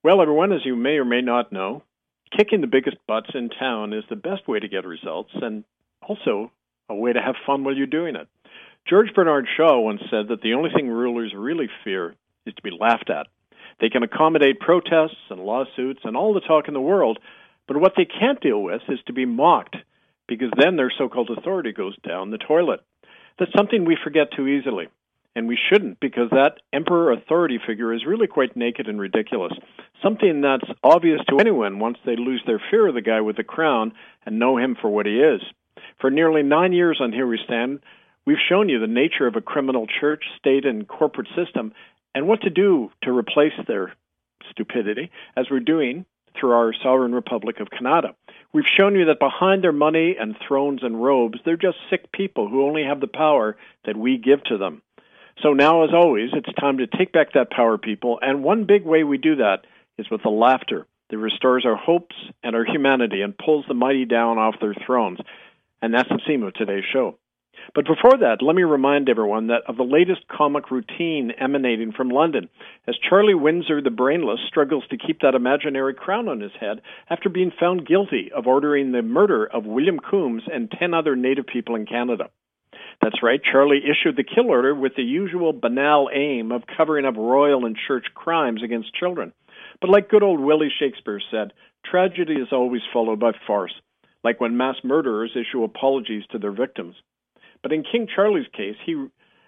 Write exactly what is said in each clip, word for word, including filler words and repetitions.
Well, everyone, as you may or may not know, kicking the biggest butts in town is the best way to get results and also a way to have fun while you're doing it. George Bernard Shaw once said that the only thing rulers really fear is to be laughed at. They can accommodate protests and lawsuits and all the talk in the world, but what they can't deal with is to be mocked, because then their so-called authority goes down the toilet. That's something we forget too easily, and we shouldn't, because that emperor authority figure is really quite naked and ridiculous, something that's obvious to anyone once they lose their fear of the guy with the crown and know him for what he is. For nearly nine years on Here We Stand, we've shown you the nature of a criminal church, state, and corporate system, and what to do to replace their stupidity, as we're doing through our sovereign republic of Canada. We've shown you that behind their money and thrones and robes, they're just sick people who only have the power that we give to them. So now, as always, it's time to take back that power, people, and one big way we do that is with the laughter that restores our hopes and our humanity and pulls the mighty down off their thrones. And that's the theme of today's show. But before that, let me remind everyone that of the latest comic routine emanating from London, as Charlie Windsor the Brainless struggles to keep that imaginary crown on his head after being found guilty of ordering the murder of William Coombs and ten other Native people in Canada. That's right, Charlie issued the kill order with the usual banal aim of covering up royal and church crimes against children. But like good old Willie Shakespeare said, tragedy is always followed by farce, like when mass murderers issue apologies to their victims. But in King Charlie's case, he,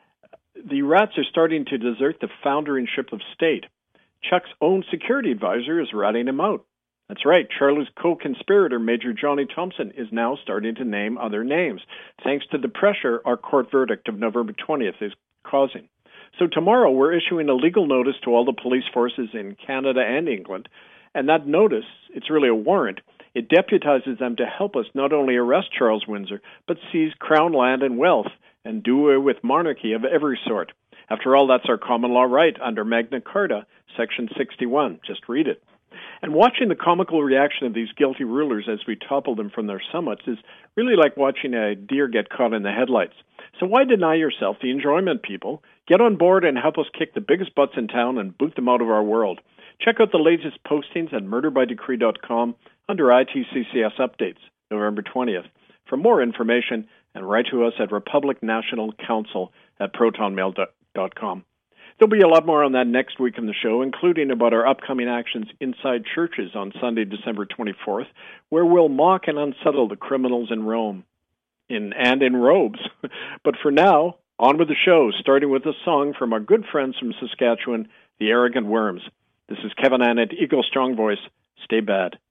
the rats are starting to desert the founderingship of state. Chuck's own security advisor is ratting him out. That's right, Charlie's co-conspirator, Major Johnny Thompson, is now starting to name other names, thanks to the pressure our court verdict of November twentieth is causing. So tomorrow we're issuing a legal notice to all the police forces in Canada and England, and that notice, it's really a warrant. It deputizes them to help us not only arrest Charles Windsor, but seize crown land and wealth and do away with monarchy of every sort. After all, that's our common law right under Magna Carta, Section sixty-one. Just read it. And watching the comical reaction of these guilty rulers as we topple them from their summits is really like watching a deer get caught in the headlights. So why deny yourself the enjoyment, people? Get on board and help us kick the biggest butts in town and boot them out of our world. Check out the latest postings at murder by decree dot com under I T C C S Updates, November twentieth. For more information, and write to us at Republic National Council at proton mail dot com. There'll be a lot more on that next week in the show, including about our upcoming actions inside churches on Sunday, December twenty-fourth, where we'll mock and unsettle the criminals in Rome, in and in robes. But for now, on with the show, starting with a song from our good friends from Saskatchewan, the Arrogant Worms. This is Kevin Annett, Eagle Strong Voice. Stay bad.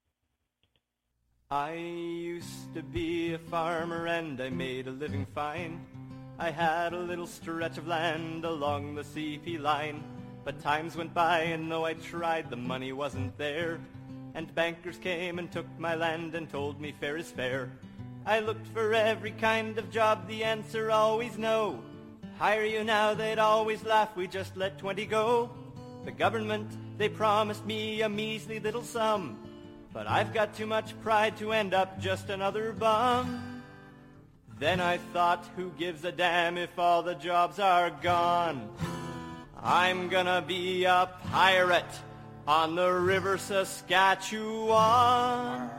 I used to be a farmer and I made a living fine. I had a little stretch of land along the C P line. But times went by and though I tried, the money wasn't there. And bankers came and took my land and told me fair is fair. I looked for every kind of job, the answer always no. Hire you now, they'd always laugh, we just let twenty go. The government, they promised me a measly little sum. But I've got too much pride to end up just another bum. Then I thought, who gives a damn if all the jobs are gone? I'm gonna be a pirate on the river Saskatchewan.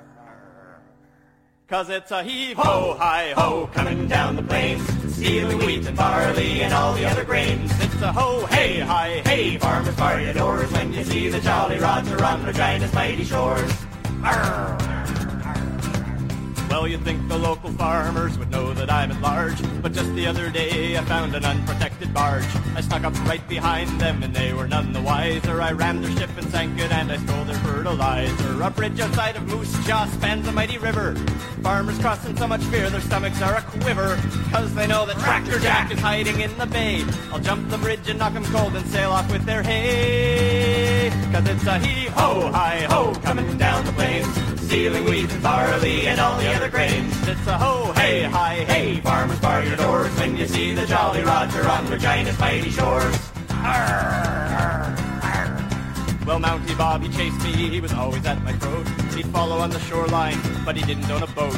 Cause it's a heave-ho, hi-ho, coming down the plains, stealing wheat and barley and all the other grains. It's a ho, hey, hi, hey, farmers bar your doors when you see the jolly rods are on Regina's mighty shores. Arr. Well, you'd think the local farmers would know that I'm at large, but just the other day I found an unprotected barge. I snuck up right behind them and they were none the wiser. I rammed their ship and sank it and I stole their fertilizer. A bridge outside of Moose Jaw spans the mighty river. Farmers cross in so much fear their stomachs are a quiver, cause they know that Tractor Jack is hiding in the bay. I'll jump the bridge and knock 'em cold and sail off with their hay. Cause it's a hee-ho, hi-ho, coming down the plains, stealing wheat and barley and all the other grains. It's a ho, hey, hi, hey, farmers bar your doors when you see the jolly roger on Regina's mighty shores. Arr, arr, arr. Well, Mountie Bob, he chased me, he was always at my throat. He'd follow on the shoreline, but he didn't own a boat.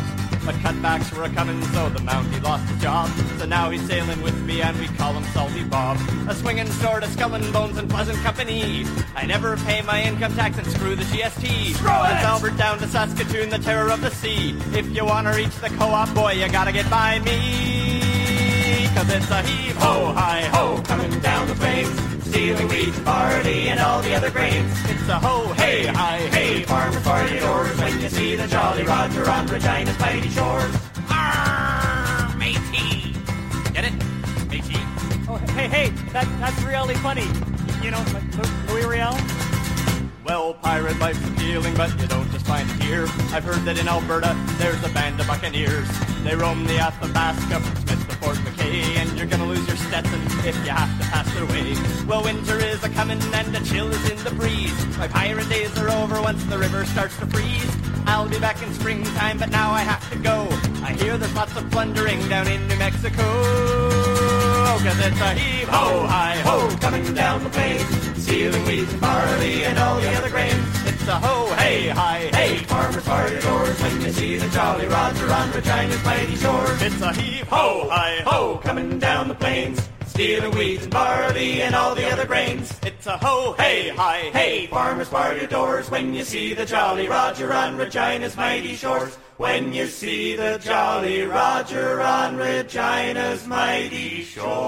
But cutbacks were a-comin', so the Mountie lost his job. So now he's sailing with me, and we call him Salty Bob. A swinging sort of skull and bones and pleasant company. I never pay my income tax and screw the G S T. Screw it! It's Albert down to Saskatoon, the terror of the sea. If you wanna reach the co-op, boy, you gotta get by me. Cause it's a heave-ho, hi-ho, coming down the plains. Stealing wheat, barley, and all the other grains. It's a ho, hey, hi, hey, farmers party doors. When you see the Jolly Roger on Regina's mighty shores. Arr, matey. Get it? Matey? Oh, hey, hey, that, that's really funny. You know, like Louis Riel? Well, pirate life's appealing, but you don't just find it here. I've heard that in Alberta, there's a band of buccaneers. They roam the Athabasca from Smith to Fort McKay, and you're gonna lose your Stetson if you have to pass their way. Well, winter is a-comin' and the chill is in the breeze. My pirate days are over once the river starts to freeze. I'll be back in springtime, but now I have to go. I hear there's lots of plundering down in New Mexico. Cause it's a heave-ho, hi-ho, coming down the plains. Stealing wheat and barley and all the other grains. It's a ho, hey, hi, hey, farmers party doors. When you see the Jolly Roger on Regina's mighty shores. It's a heave-ho, hi-ho, coming down the plains. Stealing wheat and barley and all the other grains. It's a ho, hey, hi, hey, farmers party doors. When you see the Jolly Roger on Regina's mighty shores. When you see the Jolly Roger on Regina's mighty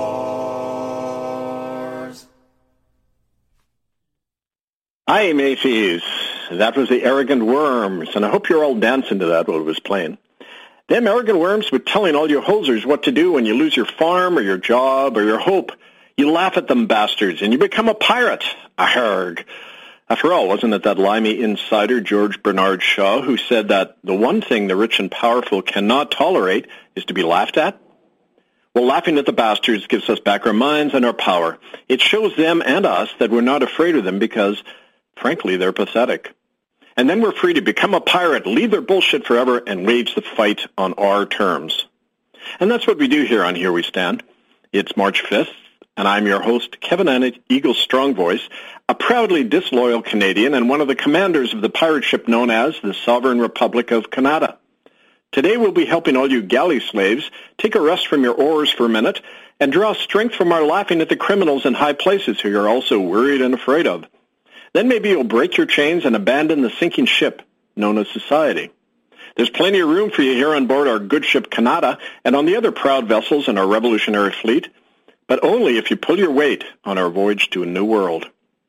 shores. Hi, Macy's. That was the Arrogant Worms, and I hope you're all dancing to that while it was playing. Them Arrogant Worms were telling all you hosers what to do when you lose your farm or your job or your hope. You laugh at them bastards, and you become a pirate. Arrgh. After all, wasn't it that limey insider George Bernard Shaw who said that the one thing the rich and powerful cannot tolerate is to be laughed at? Well, laughing at the bastards gives us back our minds and our power. It shows them and us that we're not afraid of them because, frankly, they're pathetic. And then we're free to become a pirate, leave their bullshit forever, and wage the fight on our terms. And that's what we do here on Here We Stand. It's March fifth, and I'm your host, Kevin Annett, Eagle Strong Voice, a proudly disloyal Canadian and one of the commanders of the pirate ship known as the Sovereign Republic of Canada. Today we'll be helping all you galley slaves take a rest from your oars for a minute and draw strength from our laughing at the criminals in high places who you're also worried and afraid of. Then maybe you'll break your chains and abandon the sinking ship known as society. There's plenty of room for you here on board our good ship Canada and on the other proud vessels in our revolutionary fleet, but only if you pull your weight on our voyage to a new world.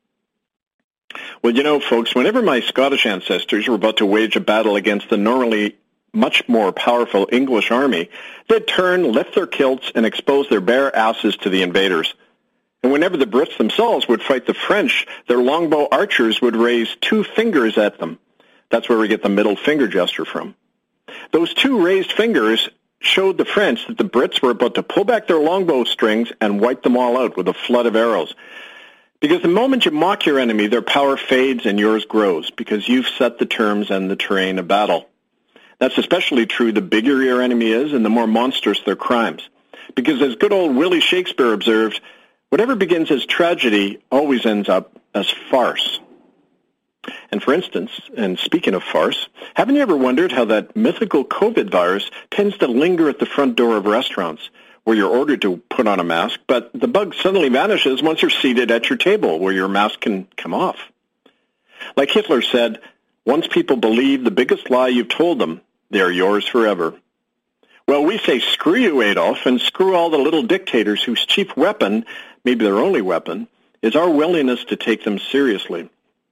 Well, you know, folks, whenever my Scottish ancestors were about to wage a battle against the normally much more powerful English army, they'd turn, lift their kilts, and expose their bare asses to the invaders. And whenever the Brits themselves would fight the French, their longbow archers would raise two fingers at them. That's where we get the middle finger gesture from. Those two raised fingers showed the French that the Brits were about to pull back their longbow strings and wipe them all out with a flood of arrows. Because the moment you mock your enemy, their power fades and yours grows, because you've set the terms and the terrain of battle. That's especially true the bigger your enemy is and the more monstrous their crimes. Because as good old Willie Shakespeare observed, whatever begins as tragedy always ends up as farce. And for instance, and speaking of farce, haven't you ever wondered how that mythical COVID virus tends to linger at the front door of restaurants, where you're ordered to put on a mask, but the bug suddenly vanishes once you're seated at your table, where your mask can come off? Like Hitler said, once people believe the biggest lie you've told them, they are yours forever. Well, we say screw you, Adolf, and screw all the little dictators whose chief weapon, maybe their only weapon, is our willingness to take them seriously.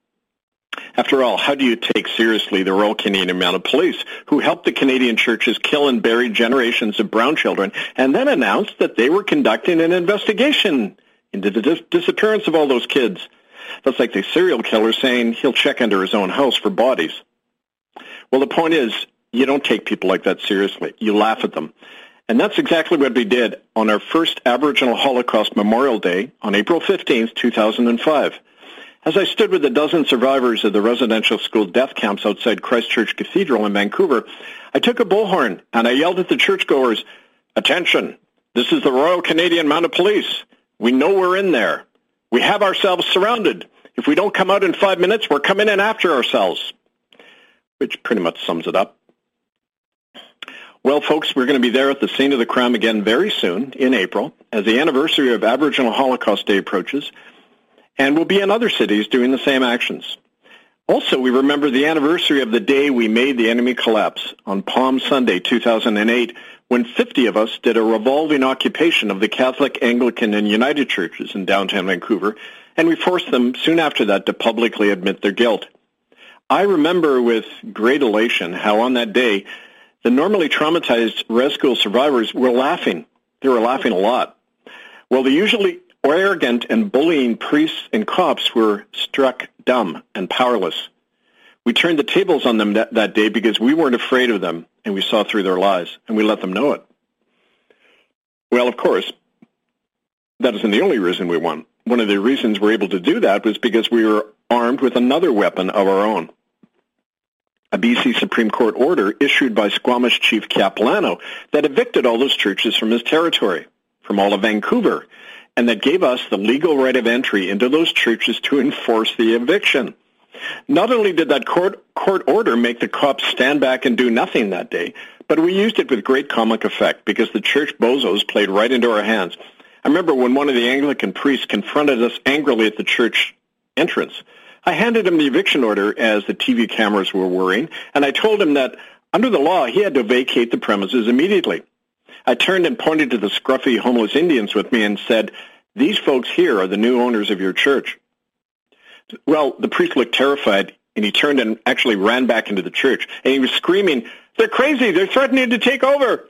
After all, how do you take seriously the Royal Canadian Mounted Police, who helped the Canadian churches kill and bury generations of brown children, and then announced that they were conducting an investigation into the dis- disappearance of all those kids? That's like the serial killer saying he'll check under his own house for bodies. Well, the point is, you don't take people like that seriously. You laugh at them. And that's exactly what we did on our first Aboriginal Holocaust Memorial Day on April fifteenth, two thousand five. As I stood with a dozen survivors of the residential school death camps outside Christchurch Cathedral in Vancouver, I took a bullhorn and I yelled at the churchgoers, "Attention, this is the Royal Canadian Mounted Police. We know we're in there. We have ourselves surrounded. If we don't come out in five minutes, we're coming in after ourselves." Which pretty much sums it up. Well, folks, we're going to be there at the scene of the crime again very soon in April as the anniversary of Aboriginal Holocaust Day approaches, and we'll be in other cities doing the same actions. Also, we remember the anniversary of the day we made the enemy collapse on Palm Sunday, two thousand eight, when fifty of us did a revolving occupation of the Catholic, Anglican, and United churches in downtown Vancouver, and we forced them soon after that to publicly admit their guilt. I remember with great elation how on that day, the normally traumatized res school survivors were laughing. They were laughing a lot. Well, the usually arrogant and bullying priests and cops were struck dumb and powerless. We turned the tables on them that, that day because we weren't afraid of them, and we saw through their lies, and we let them know it. Well, of course, that isn't the only reason we won. One of the reasons we're able to do that was because we were armed with another weapon of our own. A B C Supreme Court order issued by Squamish Chief Capilano that evicted all those churches from his territory, from all of Vancouver, and that gave us the legal right of entry into those churches to enforce the eviction. Not only did that court, court order make the cops stand back and do nothing that day, but we used it with great comic effect because the church bozos played right into our hands. I remember when one of the Anglican priests confronted us angrily at the church entrance. I handed him the eviction order as the T V cameras were whirring, and I told him that under the law he had to vacate the premises immediately. I turned and pointed to the scruffy homeless Indians with me and said, "These folks here are the new owners of your church." Well, the priest looked terrified, and he turned and actually ran back into the church, and he was screaming, "They're crazy! They're threatening to take over!"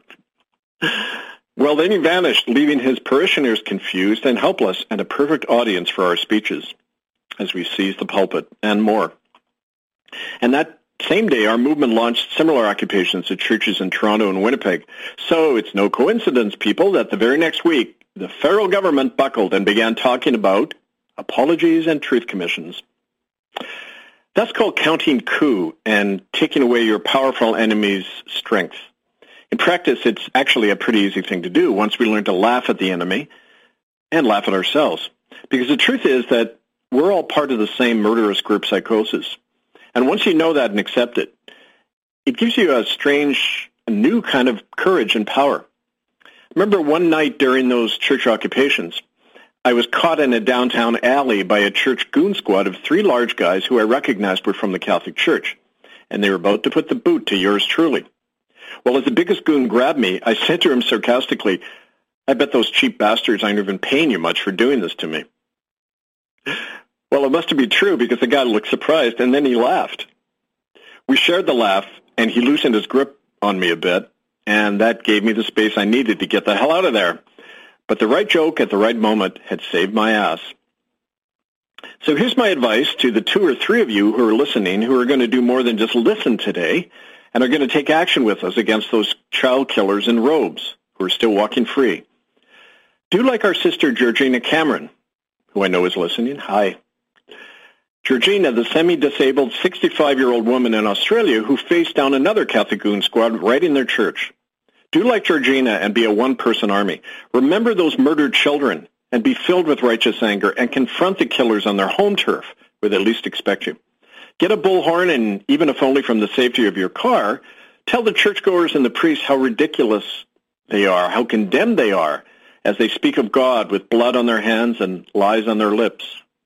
Well, then he vanished, leaving his parishioners confused and helpless and a perfect audience for our speeches as we seized the pulpit and more. And that same day, our movement launched similar occupations at churches in Toronto and Winnipeg. So it's no coincidence, people, that the very next week, the federal government buckled and began talking about apologies and truth commissions. That's called counting coup and taking away your powerful enemy's strength. In practice, it's actually a pretty easy thing to do once we learn to laugh at the enemy and laugh at ourselves. Because the truth is that we're all part of the same murderous group psychosis. And once you know that and accept it, it gives you a strange, new kind of courage and power. Remember one night during those church occupations, I was caught in a downtown alley by a church goon squad of three large guys who I recognized were from the Catholic Church, and they were about to put the boot to yours truly. Well, as the biggest goon grabbed me, I said to him sarcastically, "I bet those cheap bastards aren't even paying you much for doing this to me." Well, it must have been true because the guy looked surprised, and then he laughed. We shared the laugh, and he loosened his grip on me a bit, and that gave me the space I needed to get the hell out of there. But the right joke at the right moment had saved my ass. So here's my advice to the two or three of you who are listening who are going to do more than just listen today and are going to take action with us against those child killers in robes who are still walking free. Do like our sister Georgina Cameron, who I know is listening. Hi. Georgina, the semi-disabled sixty-five-year-old woman in Australia who faced down another Catholic goon squad right in their church. Do like Georgina and be a one-person army. Remember those murdered children and be filled with righteous anger and confront the killers on their home turf where they least expect you. Get a bullhorn and, even if only from the safety of your car, tell the churchgoers and the priests how ridiculous they are, how condemned they are as they speak of God with blood on their hands and lies on their lips.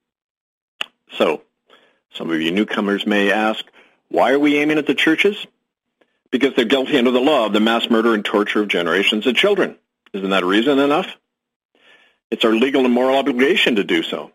So, some of you newcomers may ask, why are we aiming at the churches? Because they're guilty under the law of the mass murder and torture of generations of children. Isn't that reason enough? It's our legal and moral obligation to do so.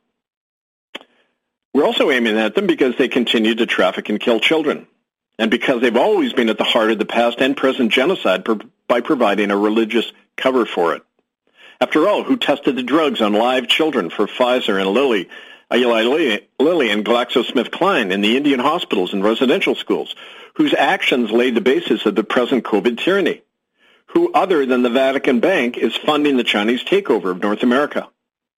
We're also aiming at them because they continue to traffic and kill children, and because they've always been at the heart of the past and present genocide by providing a religious cover for it. After all, who tested the drugs on live children for Pfizer and Lilly, Eli Lilly and GlaxoSmithKline in the Indian hospitals and residential schools, whose actions laid the basis of the present COVID tyranny? Who other than the Vatican Bank is funding the Chinese takeover of North America?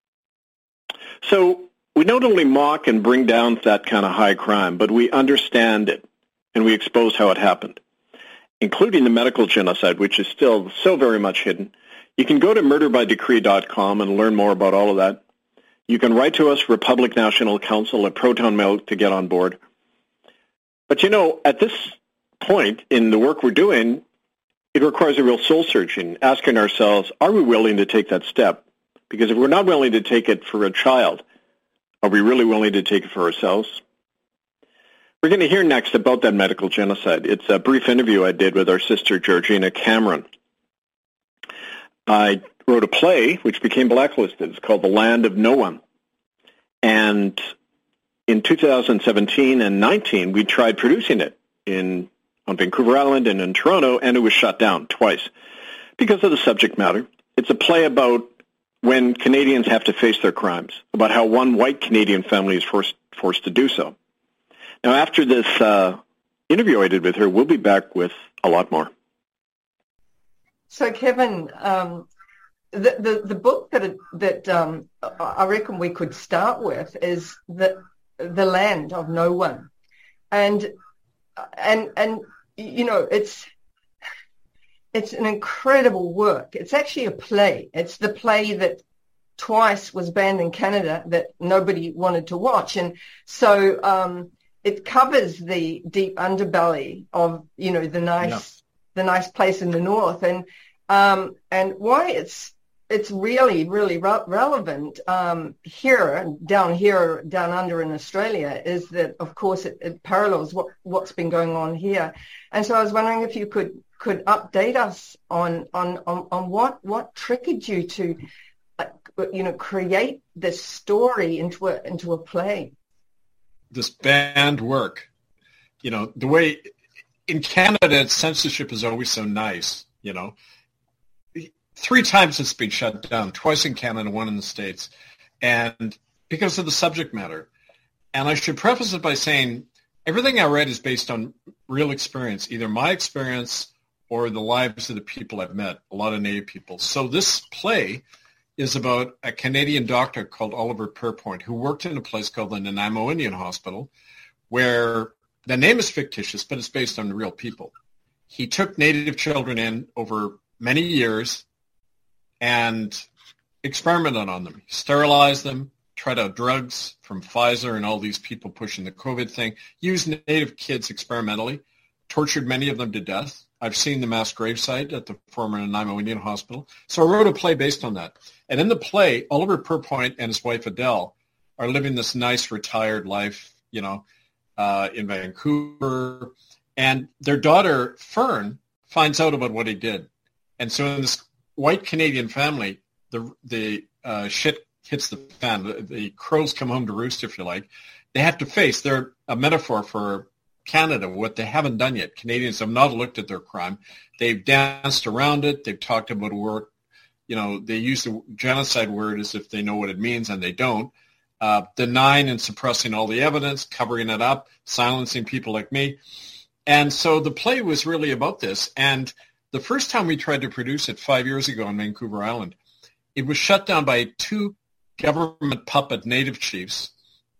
So we not only mock and bring down that kind of high crime, but we understand it, and we expose how it happened, including the medical genocide, which is still so very much hidden. You can go to murder by decree dot com and learn more about all of that. You can write to us, Republic National Council at Proton Mail, to get on board. But, you know, at this point in the work we're doing, it requires a real soul searching, asking ourselves, are we willing to take that step? Because if we're not willing to take it for a child, are we really willing to take it for ourselves? We're going to hear next about that medical genocide. It's a brief interview I did with our sister Georgina Cameron. I wrote a play which became blacklisted. It's called The Land of No One. And in two thousand seventeen and nineteen, we tried producing it in on Vancouver Island and in Toronto, and it was shut down twice because of the subject matter. It's a play about when Canadians have to face their crimes, about how one white Canadian family is forced forced to do so. Now, after this uh, interview I did with her, we'll be back with a lot more. So, Kevin, um, the, the the book that that um, I reckon we could start with is the the Land of No One, and and and you know it's it's an incredible work. It's actually a play. It's the play that twice was banned in Canada that nobody wanted to watch, and so. Um, It covers the deep underbelly of, you know, the nice, yeah. the nice place in the north, and um, and why it's it's really really re- relevant um, here, down here, down under in Australia, is that of course it, it parallels what what's been going on here, and so I was wondering if you could could update us on on on, on what what triggered you to, uh, you know, create this story into a into a play. This banned work, you know, the way in Canada, censorship is always so nice, you know. Three times it's been shut down, twice in Canada, one in the States, and because of the subject matter. And I should preface it by saying everything I read is based on real experience, either my experience or the lives of the people I've met, a lot of Native people. So this play is about a Canadian doctor called Oliver Pierpoint who worked in a place called the Nanaimo Indian Hospital, where the name is fictitious, but it's based on real people. He took Native children in over many years and experimented on them. He sterilized them, tried out drugs from Pfizer and all these people pushing the COVID thing, used Native kids experimentally, tortured many of them to death. I've seen the mass gravesite at the former Nanaimo Indian Hospital. So I wrote a play based on that. And in the play, Oliver Pierpoint and his wife Adele are living this nice retired life, you know, uh, in Vancouver. And their daughter, Fern, finds out about what he did. And so in this white Canadian family, the the uh, shit hits the fan. The, the crows come home to roost, if you like. They have to face, they're a metaphor for Canada, what they haven't done yet. Canadians have not looked at their crime. They've danced around it. They've talked about a word. You know, they use the genocide word as if they know what it means, and they don't. Uh, denying and suppressing all the evidence, covering it up, silencing people like me. And so the play was really about this. And the first time we tried to produce it five years ago on Vancouver Island, it was shut down by two government puppet Native chiefs.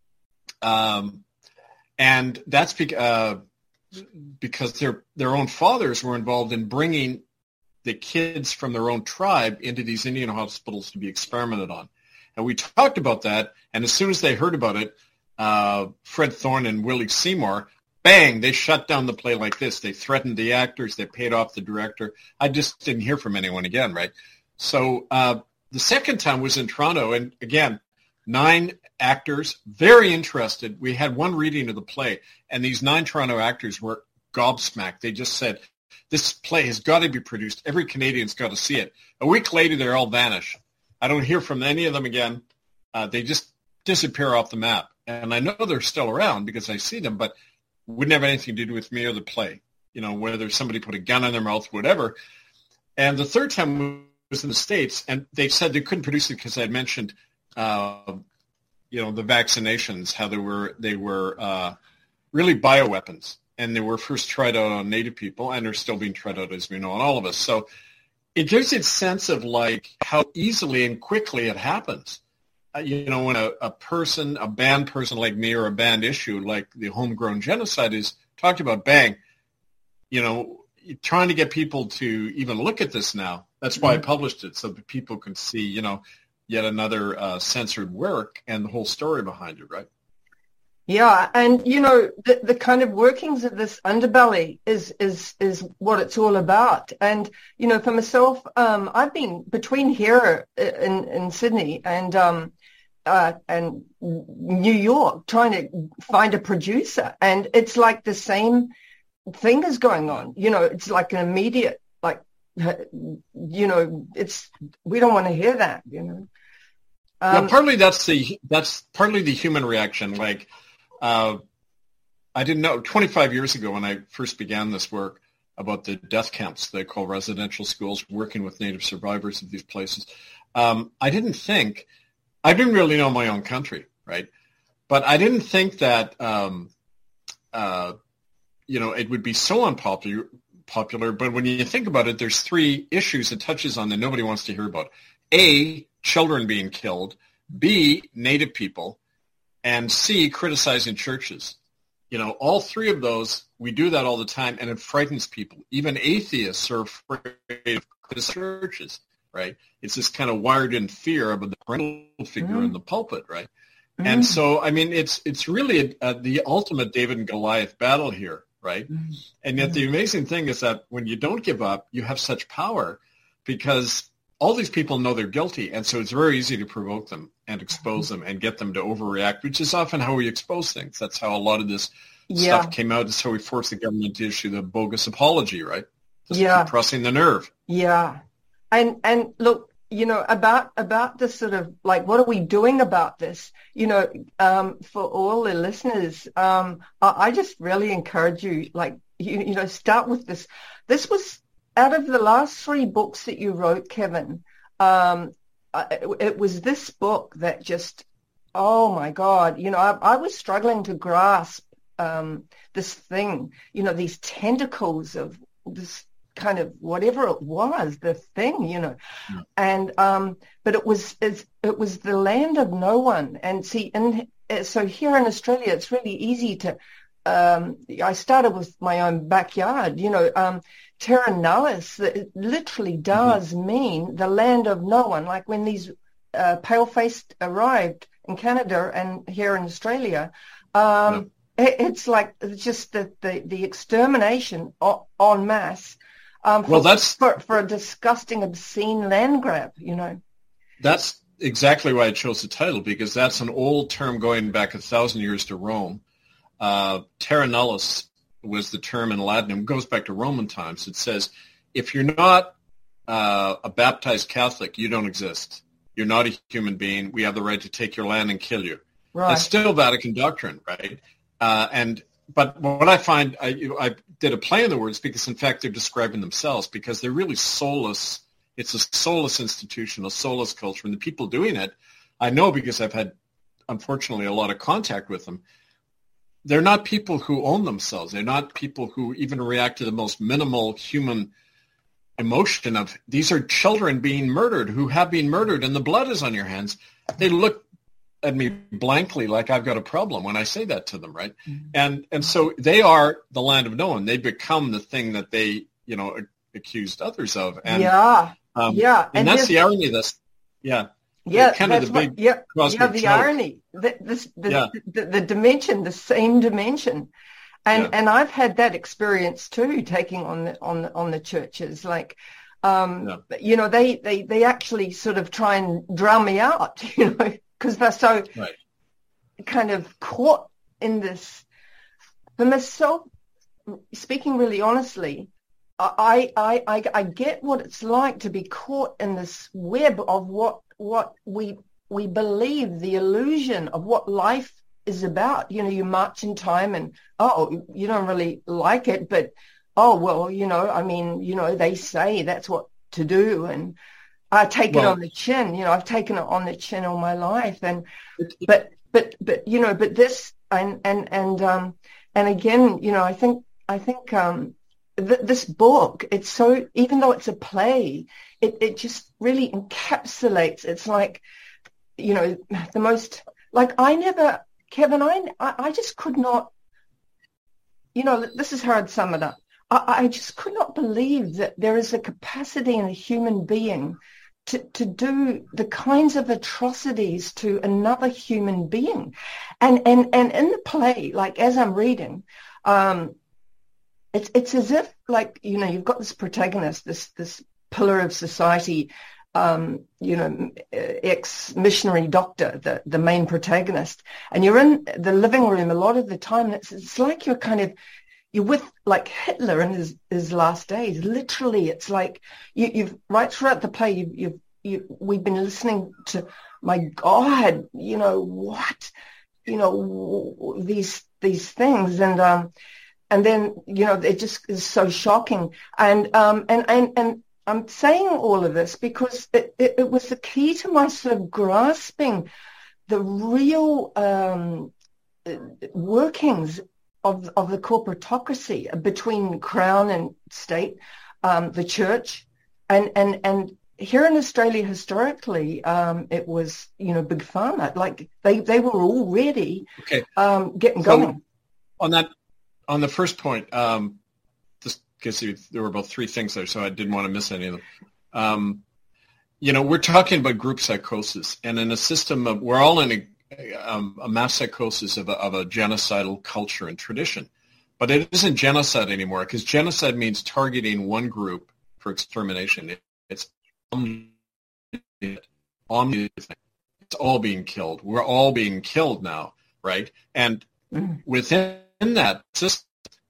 Um, and that's be- uh, because their their own fathers were involved in bringing the kids from their own tribe into these Indian hospitals to be experimented on. And we talked about that, and as soon as they heard about it, uh, Fred Thorne and Willie Seymour, bang, they shut down the play like this. They threatened the actors. They paid off the director. I just didn't hear from anyone again, right? So uh, the second time was in Toronto, and again, nine actors, very interested. We had one reading of the play, and these nine Toronto actors were gobsmacked. They just said, this play has got to be produced. Every Canadian's got to see it. A week later, they all vanish. I don't hear from any of them again. Uh, they just disappear off the map. And I know they're still around because I see them, but wouldn't have anything to do with me or the play, you know, whether somebody put a gun in their mouth, whatever. And the third time was in the States, and they said they couldn't produce it because I had mentioned, uh, you know, the vaccinations, how they were they were uh, really bioweapons, and they were first tried out on Native people, and they're still being tried out, as we know, on all of us. So it gives you a sense of, like, how easily and quickly it happens. Uh, you know, when a, a person, a banned person like me, or a banned issue like the homegrown genocide is talked about, bang, you know, trying to get people to even look at this now. That's why mm-hmm. I published it, so that people can see, you know, yet another uh, censored work and the whole story behind it, right? Yeah, and you know the the kind of workings of this underbelly is is is what it's all about. And you know, for myself, um, I've been between here in in Sydney and um uh and New York trying to find a producer, and it's like the same thing is going on. You know, it's like an immediate like you know, it's we don't want to hear that. You know. Um, now, partly that's the that's partly the human reaction, like. Uh, I didn't know twenty-five years ago when I first began this work about the death camps they call residential schools, working with Native survivors of these places. Um, I didn't think, I didn't really know my own country, right? But I didn't think that, um, uh, you know, it would be so unpopular. Popular. But when you think about it, there's three issues it touches on that nobody wants to hear about. A, children being killed. B, Native people. And C, criticizing churches. You know, all three of those, we do that all the time, and it frightens people. Even atheists are afraid of churches, right? It's this kind of wired-in fear of the parental figure mm. in the pulpit, right? Mm. And so, I mean, it's it's really a, a, the ultimate David and Goliath battle here, right? Mm. And yet the amazing thing is that when you don't give up, you have such power because all these people know they're guilty, and so it's very easy to provoke them and expose them and get them to overreact, which is often how we expose things. That's how a lot of this yeah. stuff came out. It's how we forced the government to issue the bogus apology, right? Just yeah. pressing the nerve. Yeah. And and look, you know, about about this sort of, like, what are we doing about this? You know, um, for all the listeners, um, I, I just really encourage you, like, you, you know, start with this. This was, out of the last three books that you wrote, Kevin, um, it, it was this book that just, oh my God, you know, I, I was struggling to grasp um, this thing, you know, these tentacles of this kind of whatever it was, the thing, you know, yeah. and um, but it was it's, it was the land of no one, and see, and so here in Australia, it's really easy to. Um, I started with my own backyard, you know. Um, Terra Nullis, it literally does mm-hmm. mean the land of no one. Like when these uh, pale-faced arrived in Canada and here in Australia, um, no. it, it's like just the, the, the extermination en, en masse um, for, well, that's, for, for a disgusting, obscene land grab, you know. That's exactly why I chose the title, because that's an old term going back a thousand years to Rome. Uh, terra nullis was the term in Latin. It goes back to Roman times. It says, if you're not uh, a baptized Catholic, you don't exist. You're not a human being. We have the right to take your land and kill you. Right. That's still Vatican doctrine, right? Uh, and but what I find, I, I did a play on the words because, in fact, they're describing themselves, because they're really soulless. It's a soulless institution, a soulless culture. And the people doing it, I know because I've had, unfortunately, a lot of contact with them. They're not people who own themselves. They're not people who even react to the most minimal human emotion of, these are children being murdered who have been murdered and the blood is on your hands. They look at me blankly like I've got a problem when I say that to them, right? Mm-hmm. And and so they are the land of no one. They become the thing that they, you know, accused others of. And, yeah, um, yeah. And, and that's the irony of this. Yeah. Yeah, kind that's of the big what, yeah, yeah, the joke. irony, the, this, the, yeah. the, the dimension, the same dimension, and yeah. and I've had that experience too, taking on the on the, on the churches, like, um, yeah. you know, they, they they actually sort of try and drown me out, you know, because they're so right. kind of caught in this. For myself, speaking really honestly, I I I, I get what it's like to be caught in this web of what. what we we believe, the illusion of what life is about. You know, you march in time and, oh, you don't really like it, but, oh, well, you know, I mean, you know, they say that's what to do. And I take well, it on the chin, you know, I've taken it on the chin all my life. And, but, but, but, you know, but this, and, and, and, um, and again, you know, I think, I think, um, th- this book, it's so, even though it's a play, it, it just really encapsulates, it's like, you know, the most, like I never, Kevin, I, I just could not, you know, this is how I'd sum it up. I, I just could not believe that there is a capacity in a human being to, to do the kinds of atrocities to another human being. And, and, and in the play, like as I'm reading, um, it's, it's as if like, you know, you've got this protagonist, this, this pillar of society, um, you know, ex-missionary doctor, the, the main protagonist, and you're in the living room a lot of the time. It's, it's like you're kind of, you're with like Hitler in his, his last days. Literally, it's like you, you've right throughout the play, you, you've, you, we've been listening to, my God, you know, what, you know, these, these things. And, um, and then, you know, it just is so shocking. And, um, and, and, and, I'm saying all of this because it, it, it was the key to my sort of grasping the real um, workings of, of the corporatocracy between crown and state, um, the church, and, and, and here in Australia historically, um, it was, you know, big pharma. Like they, they were already okay. um, getting so going. On that, on the first point, um, because there were about three things there, so I didn't want to miss any of them. Um, you know, we're talking about group psychosis, and in a system of, we're all in a, um, a mass psychosis of a, of a genocidal culture and tradition. But it isn't genocide anymore, because genocide means targeting one group for extermination. It, it's omni- it's all being killed. We're all being killed now, right? And mm. within that system,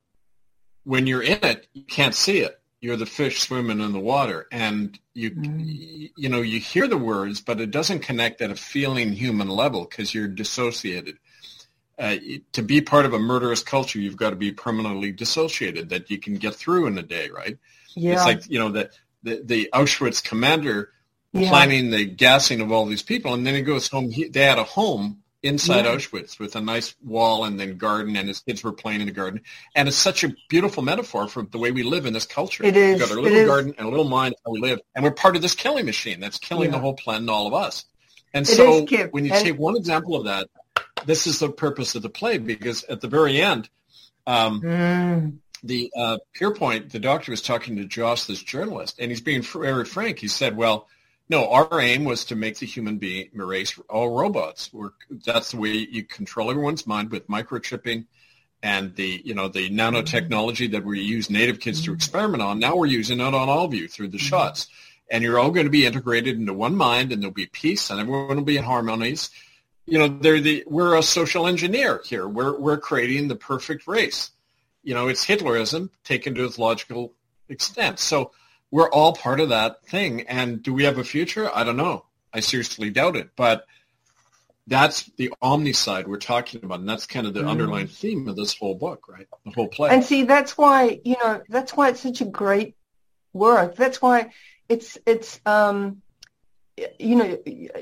when you're in it, you can't see it. You're the fish swimming in the water, and you, mm. you know, you hear the words, but it doesn't connect at a feeling human level because you're dissociated. Uh, to be part of a murderous culture, you've got to be permanently dissociated that you can get through in a day, right? Yeah. It's like, you know, the, the, the Auschwitz commander yeah. planning the gassing of all these people, and then he goes home. He, they had a home inside yeah. Auschwitz with a nice wall and then garden, and his kids were playing in the garden. And it's such a beautiful metaphor for the way we live in this culture. It is. We've got our little garden and a little mind how we live, and we're part of this killing machine that's killing yeah. the whole planet and all of us. And it so is, when you and- take one example of that, this is the purpose of the play, because at the very end, um, mm. the uh, Pierpoint, the doctor was talking to Joss, this journalist, and he's being very frank. He said, well, no, our aim was to make the human being erase all robots. We're, that's the way you control everyone's mind with microchipping and the, you know, the nanotechnology that we use native kids to experiment on. Now we're using it on all of you through the shots. And you're all going to be integrated into one mind, and there'll be peace, and everyone will be in harmonies. You know, they're the, we're a social engineer here. We're, we're creating the perfect race. You know, it's Hitlerism taken to its logical extent. So we're all part of that thing. And do we have a future? I don't know. I seriously doubt it. But that's the omni side we're talking about. And that's kind of the mm. underlying theme of this whole book, right? The whole play. And see, that's why, you know, that's why it's such a great work. That's why it's, it's, um, you know,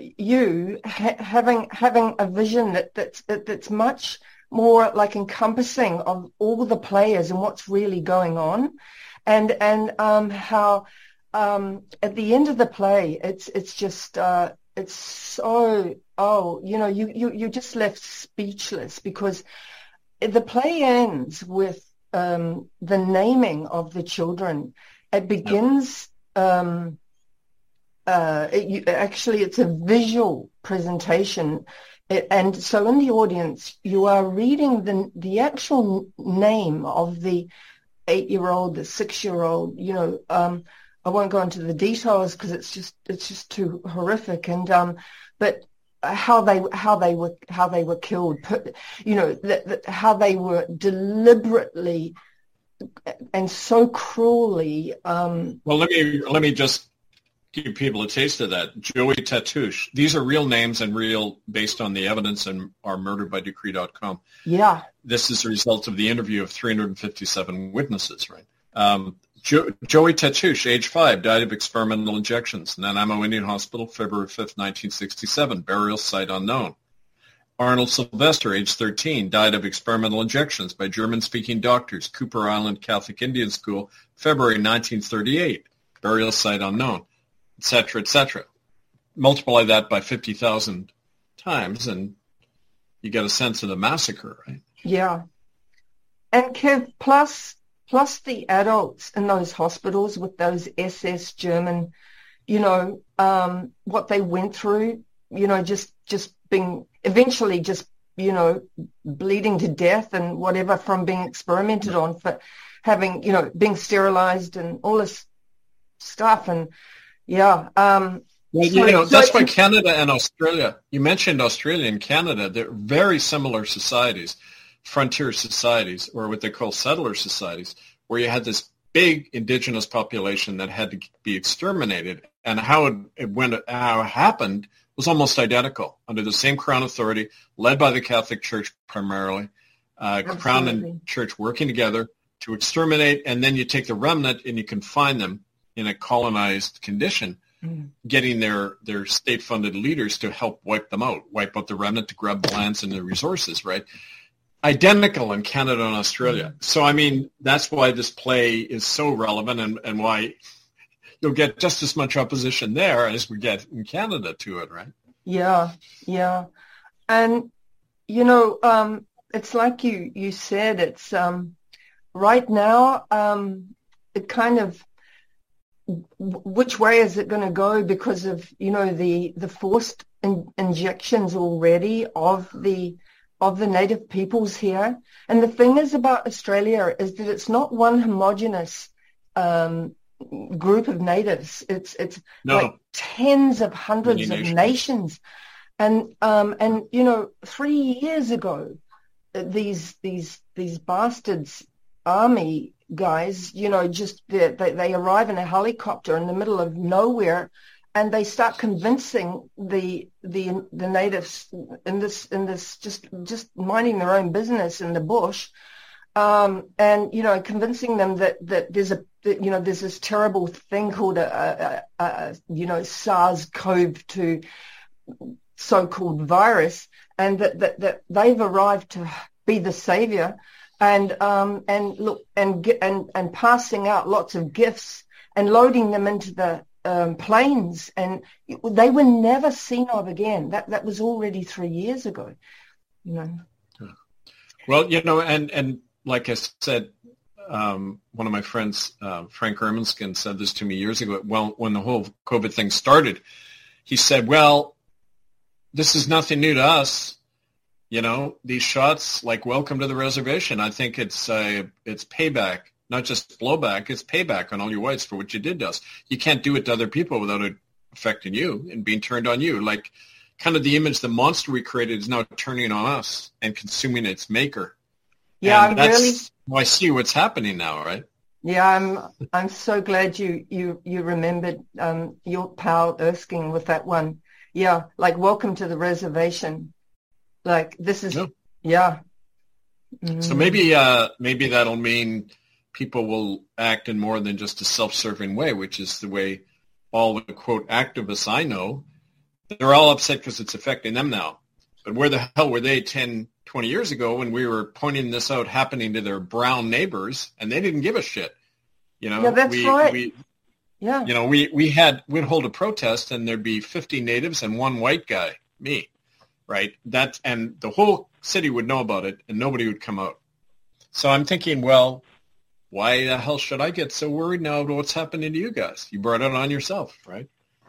you ha- having, having a vision that, that's, that, that's much more like encompassing of all the players and what's really going on. And and um, how um, at the end of the play, it's it's just uh, it's so oh you know you you you're just left speechless, because the play ends with um, the naming of the children. It begins um, uh, it, you, actually it's a visual presentation. It, and so in the audience, you are reading the the actual name of the eight-year-old, the six-year-old, you know, um, I won't go into the details because it's just it's just too horrific. And um, but how they how they were how they were killed, you know, that, that how they were deliberately and so cruelly. Um, well, let me let me just give people a taste of that. Joey Tatouche. These are real names and real based on the evidence and are murdered by decree dot com. Yeah. This is a result of the interview of three hundred fifty-seven witnesses, right? Um, jo- Joey Tatouche, age five, died of experimental injections. Nanaimo Indian Hospital, February fifth, nineteen sixty-seven. Burial site unknown. Arnold Sylvester, age thirteen, died of experimental injections by German-speaking doctors. Cooper Island Catholic Indian School, February nineteen thirty-eight. Burial site unknown, et cetera, et cetera. Multiply that by fifty thousand times, and you get a sense of the massacre, right? Yeah. And Kev, plus plus the adults in those hospitals with those S S German, you know, um, what they went through, you know, just, just being eventually just, you know, bleeding to death and whatever from being experimented on for having, you know, being sterilized and all this stuff. And yeah. Um, well, so, you know, so that's why Canada and Australia, you mentioned Australia and Canada, they're very similar societies, frontier societies, or what they call settler societies, where you had this big indigenous population that had to be exterminated, and how it, it went, how it happened was almost identical under the same Crown authority, led by the Catholic Church primarily, uh, Crown and Church working together to exterminate, and then you take the remnant and you confine them in a colonized condition, mm. getting their, their state-funded leaders to help wipe them out, wipe out the remnant to grab the lands and the resources, right? Identical in Canada and Australia. So, I mean, that's why this play is so relevant, and, and why you'll get just as much opposition there as we get in Canada to it, right? Yeah, yeah. And, you know, um, it's like you, you said, it's um, right now, um, it kind of, which way is it going to go because of, you know, the, the forced in, injections already of the of the native peoples here. And the thing is about Australia is that it's not one homogenous um, group of natives. It's it's no. like tens of hundreds Many of nations. nations. And um, and you know, three years ago, these these these bastards army guys, you know, just they, they arrive in a helicopter in the middle of nowhere, and they start convincing the the the natives in this in this just just minding their own business in the bush, um, and you know, convincing them that, that there's a that, you know there's this terrible thing called a, a, a, a you know SARS-C o V two so-called virus, and that, that that they've arrived to be the savior, and um and look and and and passing out lots of gifts and loading them into the Um, planes, and they were never seen of again. That that was already three years ago, you know. Well, you know, and and like I said, um, one of my friends, uh, Frank Erminskin, said this to me years ago. Well, when the whole COVID thing started, he said, "Well, this is nothing new to us. You know, these shots, like welcome to the reservation. I think it's uh, it's payback." Not just blowback, it's payback on all you whites for what you did to us. You can't do it to other people without it affecting you and being turned on you. Like, kind of the image, the monster we created is now turning on us and consuming its maker. Yeah, and I'm that's, really. Well, I see what's happening now, right? Yeah, I'm. I'm so glad you you you remembered um, your pal Erskine with that one. Yeah, like welcome to the reservation. Like this is. Yeah. yeah. Mm. So maybe uh, maybe that'll mean people will act in more than just a self-serving way, which is the way all the, quote, activists I know, they're all upset because it's affecting them now. But where the hell were they ten, twenty years ago when we were pointing this out happening to their brown neighbors, and they didn't give a shit? You know, yeah, that's we, right. We, yeah. You know, we, we had, we'd hold a protest and there'd be fifty natives and one white guy, me, right? That's, and the whole city would know about it and nobody would come out. So I'm thinking, well, why the hell should I get so worried now about what's happening to you guys? You brought it on yourself, right?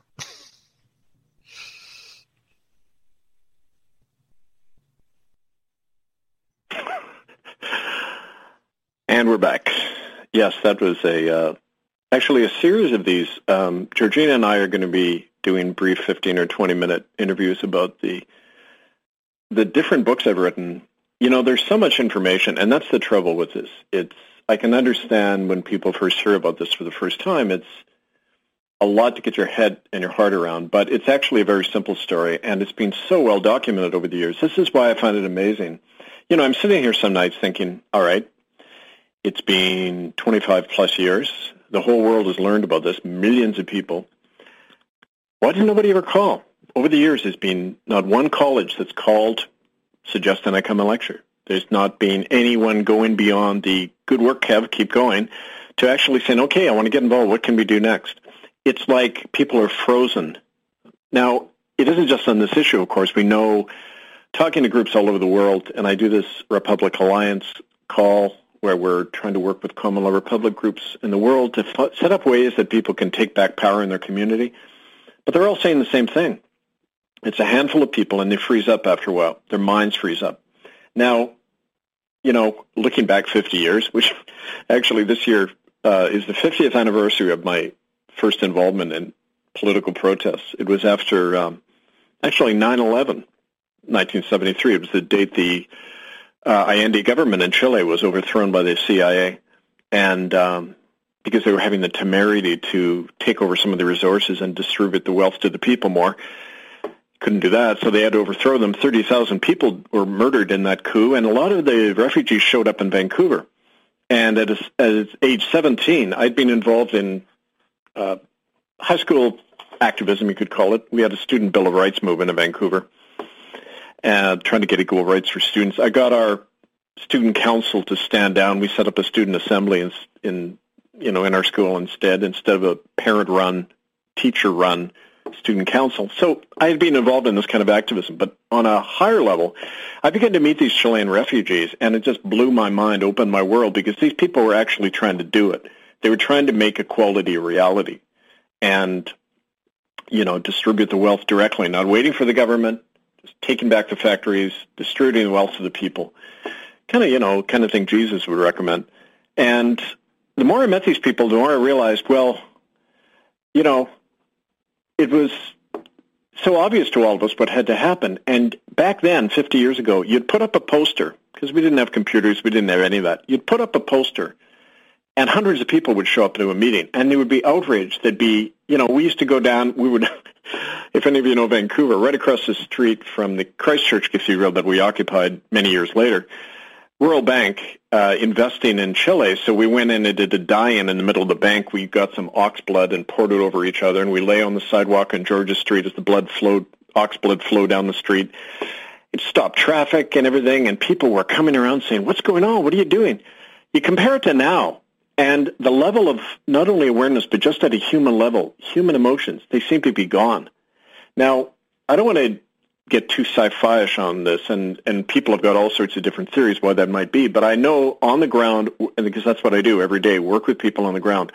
And we're back. Yes, that was a uh, actually a series of these. Um, Georgina and I are going to be doing brief fifteen or twenty minute interviews about the the different books I've written. You know, there's so much information, and that's the trouble with this. It's I can understand when people first hear about this for the first time, it's a lot to get your head and your heart around, but it's actually a very simple story, and it's been so well documented over the years. This is why I find it amazing. You know, I'm sitting here some nights thinking, all right, it's been twenty-five plus years. The whole world has learned about this, millions of people. Why did nobody ever call? Over the years, there's been not one college that's called suggesting I come and lecture. There's not been anyone going beyond the good work, Kev, keep going, to actually saying, okay, I want to get involved. What can we do next? It's like people are frozen. Now, it isn't just on this issue, of course. We know, talking to groups all over the world, and I do this Republic Alliance call where we're trying to work with common law Republic groups in the world to f- set up ways that people can take back power in their community. But they're all saying the same thing. It's a handful of people, and they freeze up after a while. Their minds freeze up. Now, you know, looking back fifty years, which actually this year uh, is the fiftieth anniversary of my first involvement in political protests. It was after, um, actually, nine eleven, nineteen seventy-three. It was the date the uh, Allende government in Chile was overthrown by the C I A, and um, because they were having the temerity to take over some of the resources and distribute the wealth to the people more. Couldn't do that, so they had to overthrow them. thirty thousand people were murdered in that coup, and a lot of the refugees showed up in Vancouver. And at, a, at age seventeen, I'd been involved in uh, high school activism, you could call it. We had a student Bill of Rights movement in Vancouver, uh, trying to get equal rights for students. I got our student council to stand down. We set up a student assembly in, in you know, in our school instead, instead of a parent-run, teacher-run student council. So I had been involved in this kind of activism, but on a higher level, I began to meet these Chilean refugees, and it just blew my mind, opened my world, because these people were actually trying to do it. They were trying to make equality a reality and, you know, distribute the wealth directly, not waiting for the government, just taking back the factories, distributing the wealth to the people. Kind of, you know, kind of thing Jesus would recommend. And the more I met these people, the more I realized, well, you know, it was so obvious to all of us what had to happen. And back then, fifty years ago, you'd put up a poster, because we didn't have computers, we didn't have any of that. You'd put up a poster, and hundreds of people would show up to a meeting, and they would be outraged. They'd be, you know, we used to go down, we would, if any of you know Vancouver, right across the street from the Christchurch Cathedral that we occupied many years later, Royal Bank uh, investing in Chile, so we went in and did a die-in in the middle of the bank. We got some ox blood and poured it over each other, and we lay on the sidewalk on Georgia Street as the blood flowed, ox blood flowed down the street. It stopped traffic and everything, and people were coming around saying, what's going on? What are you doing? You compare it to now, and the level of not only awareness, but just at a human level, human emotions, they seem to be gone. Now, I don't want to get too sci-fi-ish on this, and, and people have got all sorts of different theories why that might be, but I know on the ground, because that's what I do every day, work with people on the ground,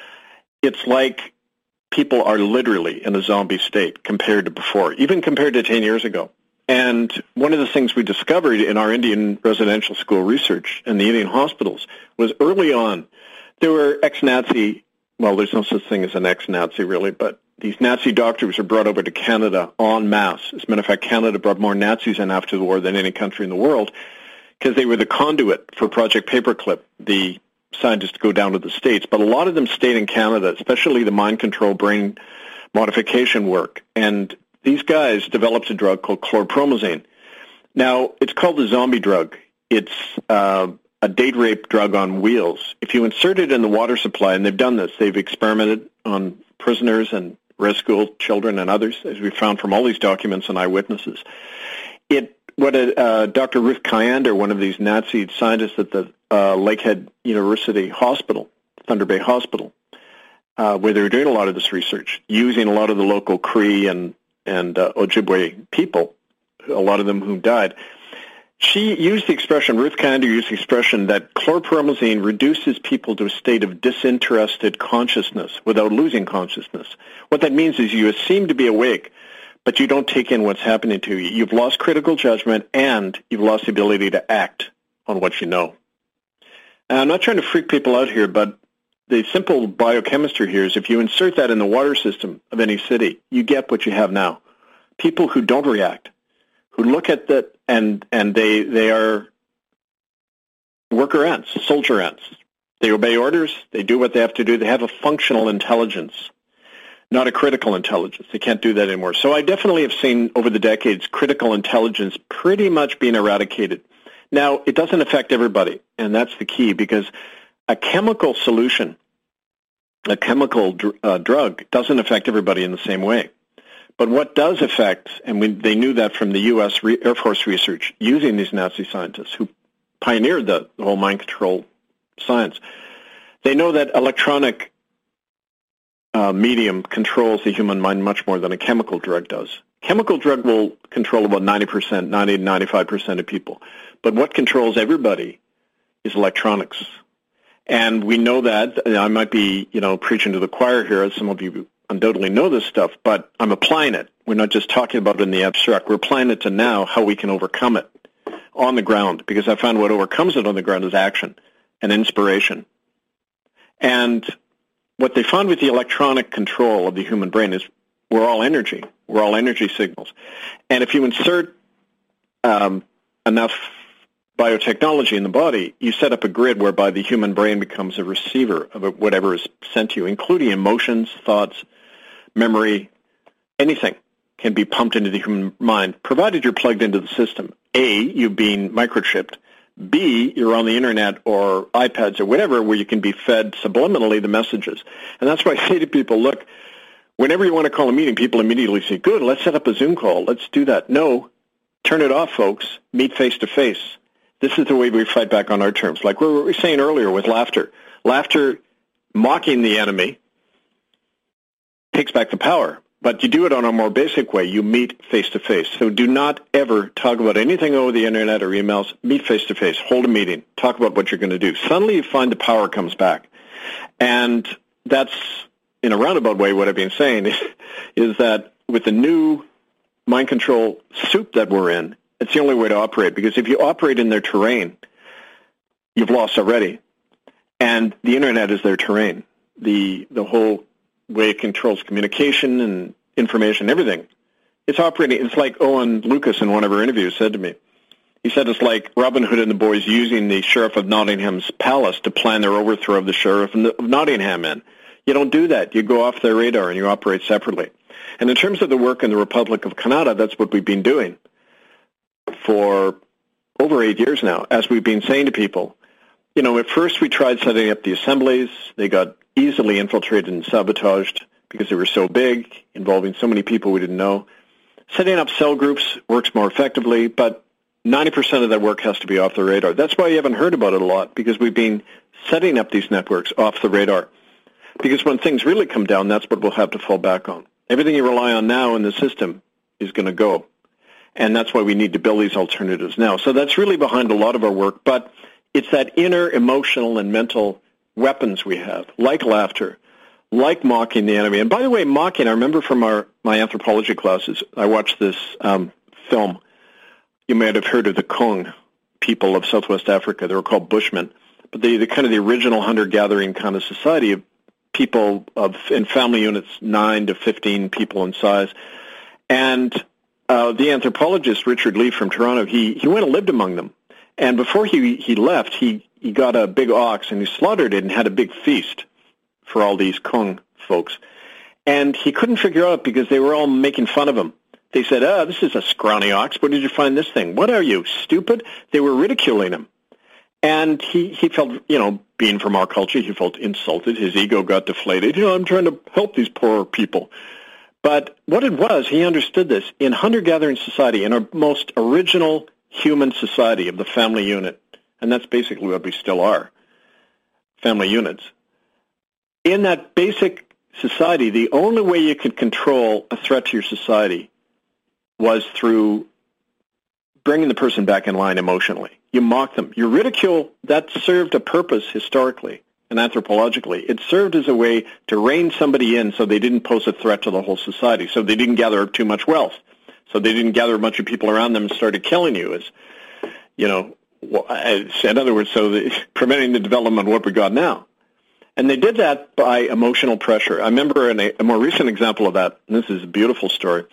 it's like people are literally in a zombie state compared to before, even compared to ten years ago. And one of the things we discovered in our Indian residential school research and the Indian hospitals was early on, there were ex-Nazi, well, there's no such thing as an ex-Nazi really, but these Nazi doctors were brought over to Canada en masse. As a matter of fact, Canada brought more Nazis in after the war than any country in the world because they were the conduit for Project Paperclip, the scientists to go down to the States. But a lot of them stayed in Canada, especially the mind control, brain modification work. And these guys developed a drug called chlorpromazine. Now, it's called the zombie drug. It's uh, a date rape drug on wheels. If you insert it in the water supply, and they've done this, they've experimented on prisoners and res school children and others, as we found from all these documents and eyewitnesses. It, what a, uh, Doctor Ruth Kyander, one of these Nazi scientists at the uh, Lakehead University Hospital, Thunder Bay Hospital, uh, where they were doing a lot of this research, using a lot of the local Cree and, and uh, Ojibwe people, a lot of them who died. She used the expression, Ruth Kyander used the expression that chlorpromazine reduces people to a state of disinterested consciousness without losing consciousness. What that means is you seem to be awake, but you don't take in what's happening to you. You've lost critical judgment, and you've lost the ability to act on what you know. And I'm not trying to freak people out here, but the simple biochemistry here is if you insert that in the water system of any city, you get what you have now. People who don't react, who look at that, and and they they are worker ants, soldier ants. They obey orders. They do what they have to do. They have a functional intelligence, not a critical intelligence. They can't do that anymore. So I definitely have seen over the decades critical intelligence pretty much being eradicated. Now, it doesn't affect everybody, and that's the key, because a chemical solution, a chemical dr- uh, drug, doesn't affect everybody in the same way. But what does affect, and we, they knew that from the U S Re- Air Force research using these Nazi scientists who pioneered the, the whole mind control science, they know that electronic uh, medium controls the human mind much more than a chemical drug does. Chemical drug will control about ninety percent, ninety to ninety-five percent of people. But what controls everybody is electronics. And we know that, and I might be, you know, preaching to the choir here, as some of you undoubtedly know this stuff, but I'm applying it. We're not just talking about it in the abstract. We're applying it to now how we can overcome it on the ground, because I found what overcomes it on the ground is action and inspiration. And what they found with the electronic control of the human brain is we're all energy. We're all energy signals. And if you insert um, enough biotechnology in the body, you set up a grid whereby the human brain becomes a receiver of whatever is sent to you, including emotions, thoughts, memory, anything can be pumped into the human mind, provided you're plugged into the system. A, you've been microchipped. B, you're on the internet or iPads or whatever where you can be fed subliminally the messages. And that's why I say to people, look, whenever you want to call a meeting, people immediately say, good, let's set up a Zoom call. Let's do that. No, turn it off, folks. Meet face-to-face. This is the way we fight back on our terms. Like we were saying earlier with laughter. Laughter, mocking the enemy, takes back the power. But you do it on a more basic way. You meet face-to-face. So do not ever talk about anything over the internet or emails. Meet face-to-face. Hold a meeting. Talk about what you're going to do. Suddenly you find the power comes back. And that's, in a roundabout way, what I've been saying is, is that with the new mind control soup that we're in, it's the only way to operate. Because if you operate in their terrain, you've lost already. And the internet is their terrain. The the whole way it controls communication and information, everything. It's operating. It's like Owen Lucas in one of our interviews said to me. He said it's like Robin Hood and the boys using the Sheriff of Nottingham's palace to plan their overthrow of the Sheriff of Nottingham in. You don't do that. You go off their radar and you operate separately. And in terms of the work in the Republic of Canada, that's what we've been doing for over eight years now, as we've been saying to people. You know, at first we tried setting up the assemblies. They got easily infiltrated and sabotaged because they were so big, involving so many people we didn't know. Setting up cell groups works more effectively, but ninety percent of that work has to be off the radar. That's why you haven't heard about it a lot, because we've been setting up these networks off the radar. Because when things really come down, that's what we'll have to fall back on. Everything you rely on now in the system is going to go. And that's why we need to build these alternatives now. So that's really behind a lot of our work, but it's that inner emotional and mental weapons we have, like laughter, like mocking the enemy. And by the way, mocking, I remember from our my anthropology classes, I watched this um, film. You may have heard of the Kong people of Southwest Africa. They were called Bushmen. But they, the kind of the original hunter-gathering kind of society of people of in family units, nine to fifteen people in size. And uh, the anthropologist, Richard Lee from Toronto, he, he went and lived among them. And before he, he left, he, he got a big ox and he slaughtered it and had a big feast for all these Kong folks. And he couldn't figure out because they were all making fun of him. They said, oh, this is a scrawny ox. Where did you find this thing? What are you, stupid? They were ridiculing him. And he, he felt, you know, being from our culture, he felt insulted. His ego got deflated. You know, I'm trying to help these poor people. But what it was, he understood this. In hunter-gathering society, in our most original human society of the family unit, and that's basically what we still are, family units. In that basic society, the only way you could control a threat to your society was through bringing the person back in line emotionally. You mock them. You ridicule, that served a purpose historically and anthropologically. It served as a way to rein somebody in so they didn't pose a threat to the whole society, so they didn't gather up too much wealth. So they didn't gather a bunch of people around them and started killing you. As, you know, in other words, so the, preventing the development of what we got now. And they did that by emotional pressure. I remember in a, a more recent example of that, and this is a beautiful story,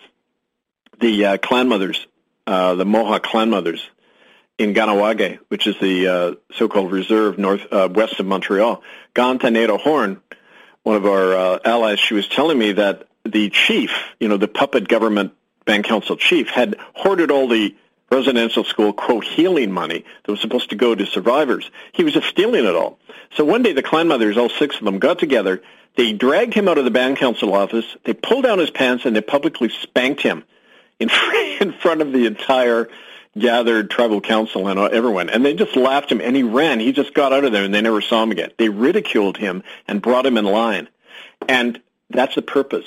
the uh, clan mothers, uh, the Mohawk clan mothers in Ganawage, which is the uh, so-called reserve north uh, west of Montreal. Gantaneda Horn, one of our uh, allies, she was telling me that the chief, you know, the puppet government Band Council chief, had hoarded all the residential school, quote, healing money that was supposed to go to survivors. He was just stealing it all. So one day the clan mothers, all six of them, got together. They dragged him out of the Band Council office. They pulled down his pants and they publicly spanked him in, in front of the entire gathered tribal council and everyone. And they just laughed him, and he ran. He just got out of there, and they never saw him again. They ridiculed him and brought him in line. And that's the purpose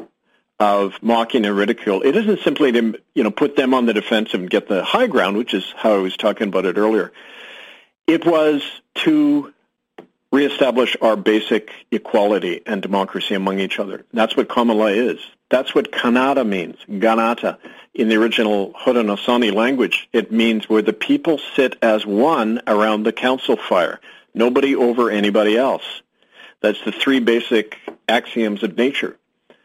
of mocking and ridicule. It isn't simply to, you know, put them on the defensive and get the high ground, which is how I was talking about it earlier. It was to re- reestablish our basic equality and democracy among each other. That's what common law is. That's what Kannada means, Ganata. In the original Haudenosaunee language, it means where the people sit as one around the council fire, nobody over anybody else. That's the three basic axioms of nature.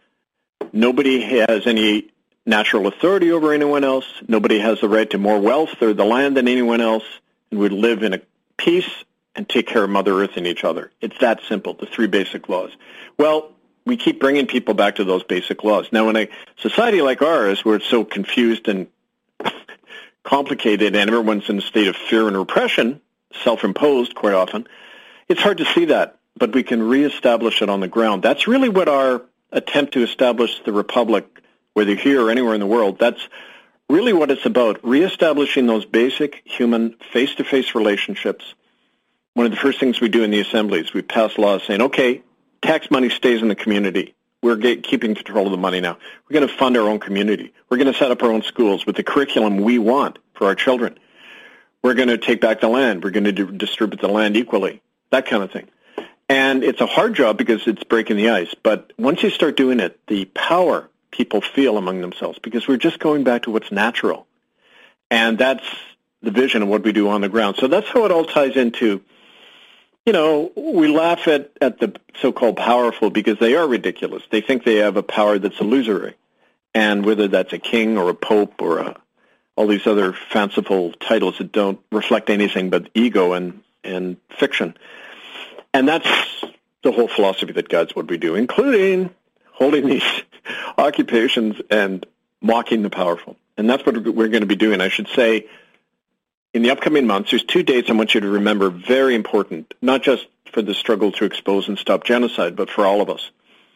Nobody has any natural authority over anyone else. Nobody has the right to more wealth or the land than anyone else, and we live in a peace and take care of Mother Earth and each other. It's that simple, the three basic laws. Well, we keep bringing people back to those basic laws. Now, in a society like ours, where it's so confused and complicated and everyone's in a state of fear and repression, self-imposed quite often, it's hard to see that, but we can reestablish it on the ground. That's really what our attempt to establish the Republic, whether here or anywhere in the world, that's really what it's about, reestablishing those basic human face-to-face relationships. One of the first things we do in the assemblies, we pass laws saying, okay, tax money stays in the community. We're get, keeping control of the money now. We're going to fund our own community. We're going to set up our own schools with the curriculum we want for our children. We're going to take back the land. We're going to do, distribute the land equally, that kind of thing. And it's a hard job because it's breaking the ice. But once you start doing it, the power people feel among themselves, because we're just going back to what's natural. And that's the vision of what we do on the ground. So that's how it all ties into. You know, we laugh at, at the so-called powerful because they are ridiculous. They think they have a power that's illusory. And whether that's a king or a pope or a, all these other fanciful titles that don't reflect anything but ego and, and fiction. And that's the whole philosophy that guides what we do, including holding these occupations and mocking the powerful. And that's what we're going to be doing. I should say, in the upcoming months, there's two dates I want you to remember, very important, not just for the struggle to expose and stop genocide, but for all of us.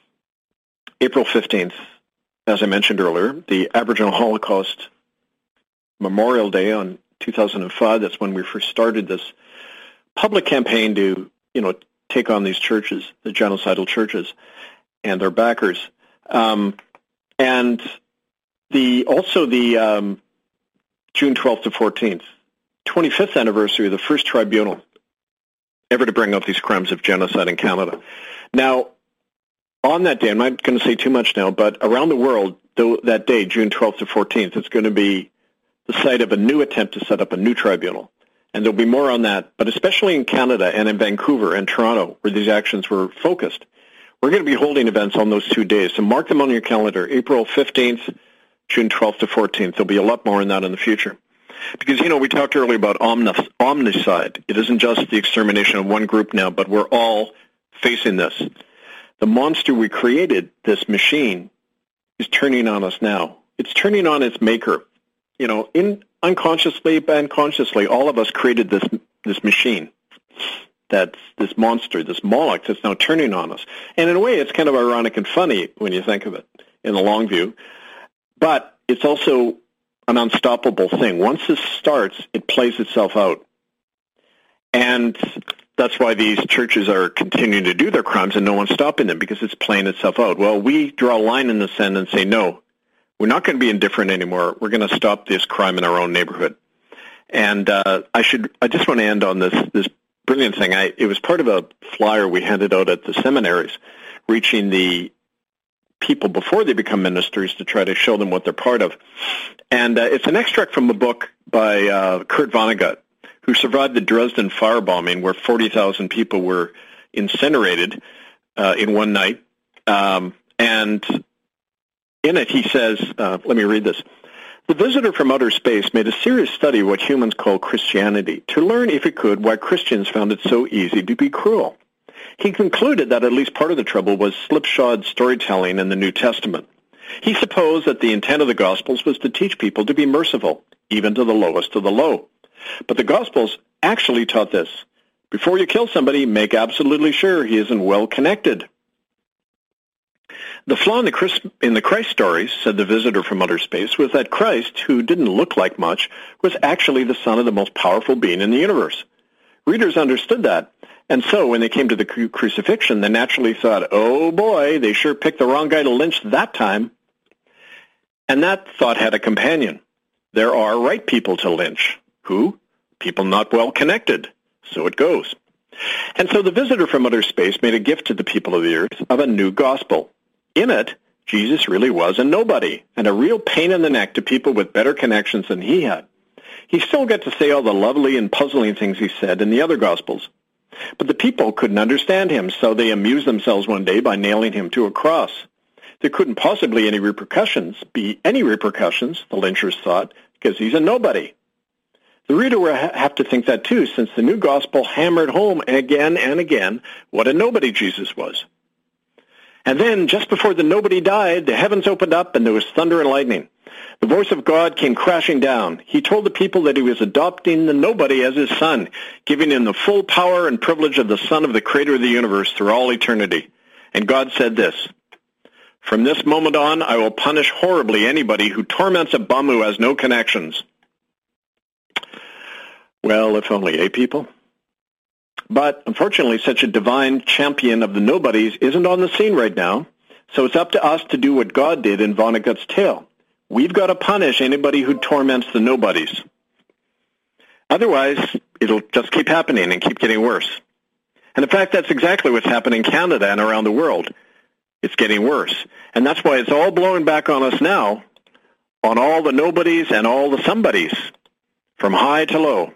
April fifteenth, as I mentioned earlier, the Aboriginal Holocaust Memorial Day on two thousand five, that's when we first started this public campaign to, you know, take on these churches, the genocidal churches, and their backers. Um, and the also the um, June twelfth to fourteenth, twenty-fifth anniversary of the first tribunal ever to bring up these crimes of genocide in Canada. Now, on that day, I'm not going to say too much now, but around the world, though, that day, June twelfth to fourteenth, it's going to be the site of a new attempt to set up a new tribunal. And there'll be more on that, but especially in Canada and in Vancouver and Toronto, where these actions were focused. We're going to be holding events on those two days, so mark them on your calendar, April fifteenth, June twelfth to fourteenth. There'll be a lot more on that in the future. Because, you know, we talked earlier about omnis- omnicide. It isn't just the extermination of one group now, but we're all facing this. The monster we created, this machine, is turning on us now. It's turning on its maker. You know, in unconsciously and consciously, all of us created this this machine. That's this monster, this Moloch that's now turning on us. And in a way, it's kind of ironic and funny when you think of it in the long view. But it's also an unstoppable thing. Once this starts, it plays itself out. And that's why these churches are continuing to do their crimes and no one's stopping them, because it's playing itself out. Well, we draw a line in the sand and say, no, we're not going to be indifferent anymore. We're going to stop this crime in our own neighborhood. And uh, I should, I just want to end on this this brilliant thing. I, it was part of a flyer we handed out at the seminaries, reaching the people before they become ministers to try to show them what they're part of. And uh, it's an extract from a book by uh, Kurt Vonnegut, who survived the Dresden firebombing, where forty thousand people were incinerated uh, in one night. Um, and in it, he says, uh, let me read this. The visitor from outer space made a serious study of what humans call Christianity to learn, if it could, why Christians found it so easy to be cruel. He concluded that at least part of the trouble was slipshod storytelling in the New Testament. He supposed that the intent of the Gospels was to teach people to be merciful, even to the lowest of the low. But the Gospels actually taught this. Before you kill somebody, make absolutely sure he isn't well connected. The flaw in the, Christ, in the Christ stories, said the visitor from outer space, was that Christ, who didn't look like much, was actually the son of the most powerful being in the universe. Readers understood that, and so when they came to the cru- crucifixion, they naturally thought, oh boy, they sure picked the wrong guy to lynch that time. And that thought had a companion. There are right people to lynch. Who? People not well connected. So it goes. And so the visitor from outer space made a gift to the people of the earth of a new gospel. In it, Jesus really was a nobody and a real pain in the neck to people with better connections than he had. He still got to say all the lovely and puzzling things he said in the other gospels. But the people couldn't understand him, so they amused themselves one day by nailing him to a cross. There couldn't possibly any repercussions be any repercussions, the lynchers thought, because he's a nobody. The reader will have to think that too, since the new gospel hammered home again and again what a nobody Jesus was. And then, just before the nobody died, the heavens opened up and there was thunder and lightning. The voice of God came crashing down. He told the people that he was adopting the nobody as his son, giving him the full power and privilege of the son of the creator of the universe through all eternity. And God said this, "From this moment on, I will punish horribly anybody who torments a bum who has no connections." Well, if only, eh, people? But unfortunately, such a divine champion of the nobodies isn't on the scene right now, so it's up to us to do what God did in Vonnegut's tale. We've got to punish anybody who torments the nobodies. Otherwise, it'll just keep happening and keep getting worse. And in fact, that's exactly what's happening in Canada and around the world. It's getting worse. And that's why it's all blowing back on us now, on all the nobodies and all the somebodies, from high to low.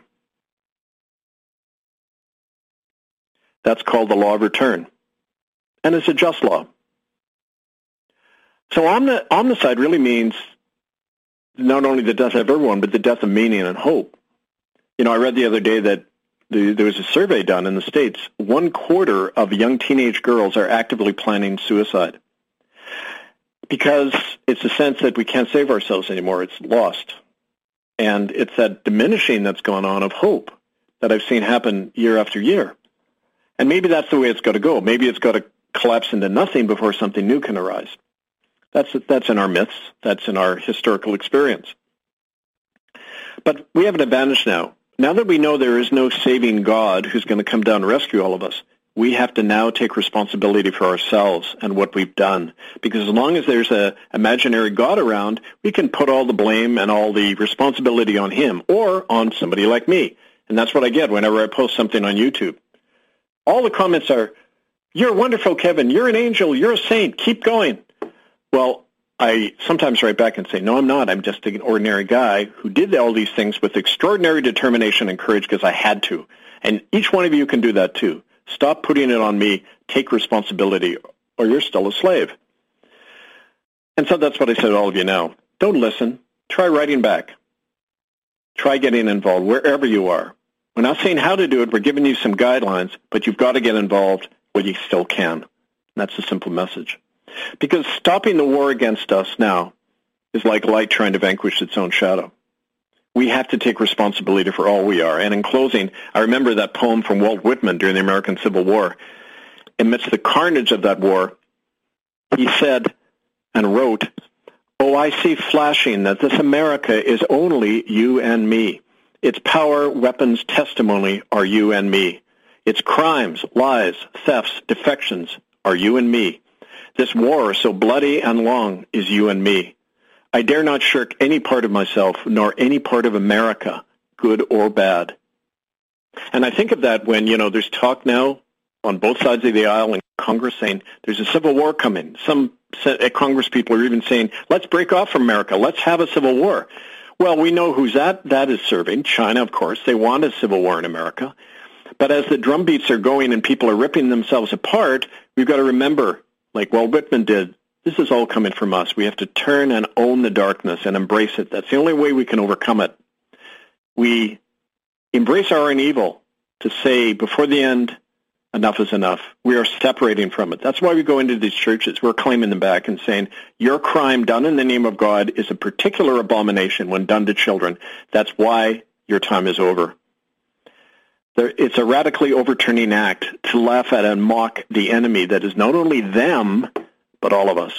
That's called the law of return. And it's a just law. So omni- omnicide really means not only the death of everyone, but the death of meaning and hope. You know, I read the other day that the, there was a survey done in the States. One quarter of young teenage girls are actively planning suicide because it's a sense that we can't save ourselves anymore. It's lost. And it's that diminishing that's gone on of hope that I've seen happen year after year. And maybe that's the way it's got to go. Maybe it's got to collapse into nothing before something new can arise. That's that's in our myths. That's in our historical experience. But we have an advantage now. Now that we know there is no saving God who's going to come down and rescue all of us, we have to now take responsibility for ourselves and what we've done. Because as long as there's an imaginary God around, we can put all the blame and all the responsibility on him or on somebody like me. And that's what I get whenever I post something on YouTube. All the comments are, "You're wonderful, Kevin. You're an angel. You're a saint. Keep going." Well, I sometimes write back and say, no, I'm not. I'm just an ordinary guy who did all these things with extraordinary determination and courage because I had to. And each one of you can do that too. Stop putting it on me. Take responsibility, or you're still a slave. And so that's what I say to all of you now. Don't listen. Try writing back. Try getting involved wherever you are. We're not saying how to do it. We're giving you some guidelines, but you've got to get involved where you still can. And that's a simple message. Because stopping the war against us now is like light trying to vanquish its own shadow. We have to take responsibility for all we are. And in closing, I remember that poem from Walt Whitman during the American Civil War. Amidst the carnage of that war, he said and wrote, "Oh, I see flashing that this America is only you and me. Its power, weapons, testimony are you and me. Its crimes, lies, thefts, defections are you and me. This war, so bloody and long, is you and me. I dare not shirk any part of myself, nor any part of America, good or bad." And I think of that when, you know, there's talk now on both sides of the aisle in Congress saying there's a civil war coming. Some Congress people are even saying, let's break off from America. Let's have a civil war. Well, we know who's that, that is serving. China, of course. They want a civil war in America. But as the drumbeats are going and people are ripping themselves apart, we've got to remember, like Walt Whitman did, this is all coming from us. We have to turn and own the darkness and embrace it. That's the only way we can overcome it. We embrace our own evil to say, before the end, enough is enough. We are separating from it. That's why we go into these churches. We're claiming them back and saying, your crime done in the name of God is a particular abomination when done to children. That's why your time is over. There, it's a radically overturning act to laugh at and mock the enemy that is not only them, but all of us.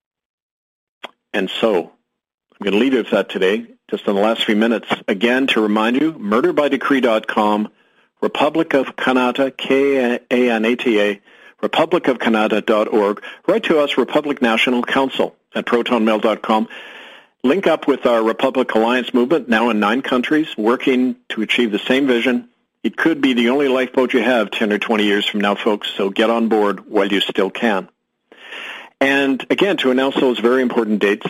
And so, I'm going to leave you with that today, just in the last few minutes. Again, to remind you, murder by decree dot com, Republic of Kanata, K A N A T A, republic of kanata dot org. Write to us, Republic National Council at proton mail dot com. Link up with our Republic Alliance movement, now in nine countries, working to achieve the same vision. It could be the only lifeboat you have ten or twenty years from now, folks, so get on board while you still can. And again, to announce those very important dates,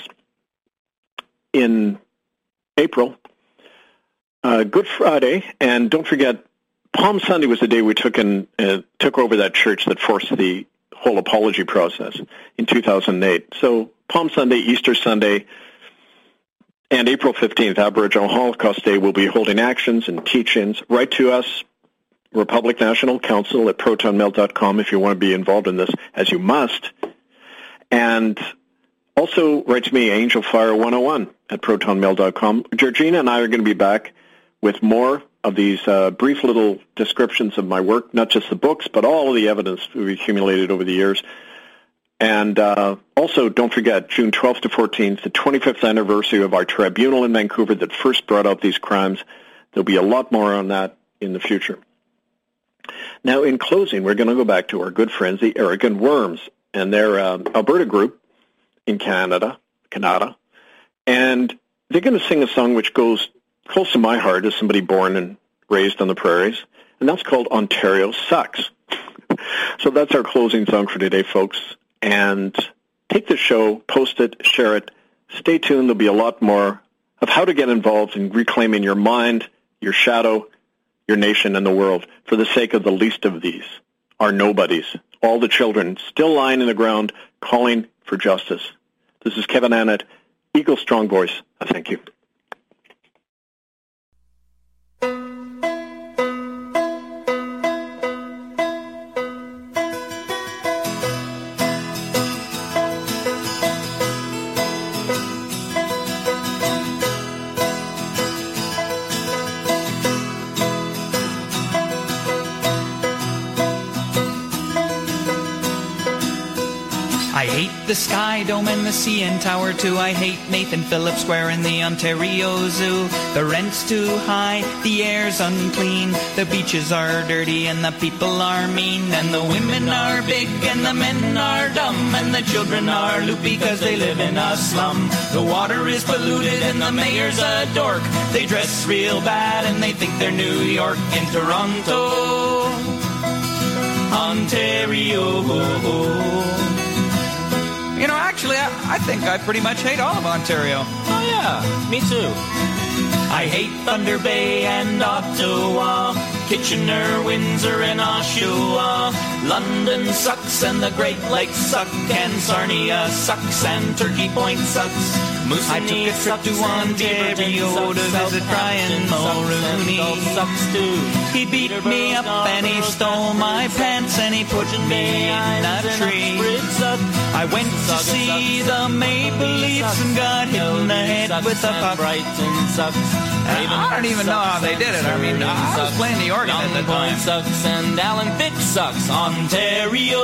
in April, uh, Good Friday, and don't forget, Palm Sunday was the day we took in, uh, took over that church that forced the whole apology process in two thousand eight. So Palm Sunday, Easter Sunday, and April fifteenth, Aboriginal Holocaust Day, will be holding actions and teach-ins. Write to us, Republic National Council at proton mail dot com if you want to be involved in this, as you must. And also write to me, Angel Fire one oh one at proton mail dot com. Georgina and I are going to be back with more of these uh, brief little descriptions of my work, not just the books, but all of the evidence we've accumulated over the years. And uh, also, don't forget, June twelfth to fourteenth, the twenty-fifth anniversary of our tribunal in Vancouver that first brought out these crimes. There'll be a lot more on that in the future. Now, in closing, we're going to go back to our good friends, the Arrogant Worms, and their uh, Alberta group in Canada, Canada. And they're going to sing a song which goes close to my heart as somebody born and raised on the prairies, and that's called Ontario Sucks. So that's our closing song for today, folks. And take the show, post it, share it. Stay tuned. There'll be a lot more of how to get involved in reclaiming your mind, your shadow, your nation, and the world for the sake of the least of these, our nobodies, all the children still lying in the ground calling for justice. This is Kevin Annett, Eagle Strong Voice. I thank you. The Sky Dome and the C N Tower too. I hate Nathan Phillips Square and the Ontario Zoo. The rent's too high, the air's unclean, the beaches are dirty and the people are mean, and the women are big and the men are dumb, and the children are loopy because they live in a slum. The water is polluted and the mayor's a dork. They dress real bad and they think they're New York. In Toronto, Ontario. You know, actually, I, I think I pretty much hate all of Ontario. Oh, yeah, me too. I hate Thunder Bay and Ottawa, Kitchener, Windsor, and Oshawa. London sucks and the Great Lakes suck, and Sarnia sucks and Turkey Point sucks. I took a trip to Ontario to visit Brian Mulrooney. Sucks too. He beat me up and he stole my pants and he put me in a tree. I went to see the Maple Leafs and got hit in the head with a puck. I don't even know how they did it. I mean, I was playing the organ at the time. Sucks and Alan Fitch sucks. Ontario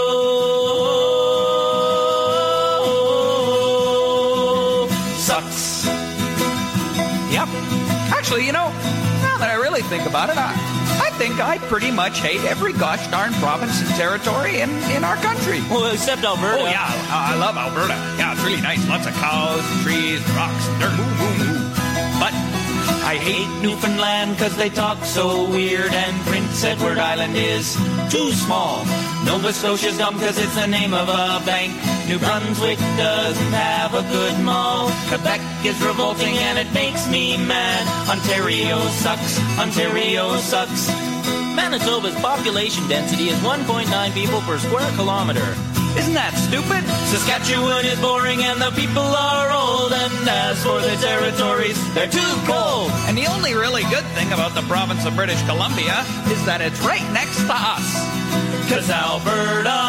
sucks. Yep. Actually, you know, now that I really think about it, I, I think I pretty much hate every gosh darn province and territory in, in our country. Well, except Alberta. Oh, yeah, I love Alberta. Yeah, it's really nice. Lots of cows, trees, rocks, and dirt. Ooh, ooh, ooh. But I hate Newfoundland because they talk so weird, and Prince Edward Island is too small. Nova Scotia's dumb because it's the name of a bank. New Brunswick doesn't have a good mall. Quebec is revolting and it makes me mad. Ontario sucks. Ontario sucks. Manitoba's population density is one point nine people per square kilometer. Isn't that stupid? Saskatchewan is boring and the people are old, and as for the territories, they're too cold. And the only really good thing about the province of British Columbia is that it's right next to us. Cause Alberta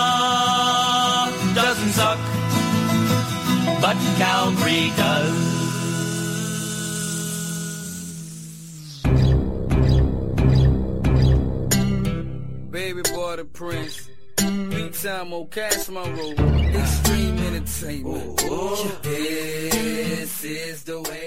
doesn't suck, but Calgary does. Baby boy the Prince, beat time on Cash Monroe, extreme entertainment. Oh, oh. This is the way.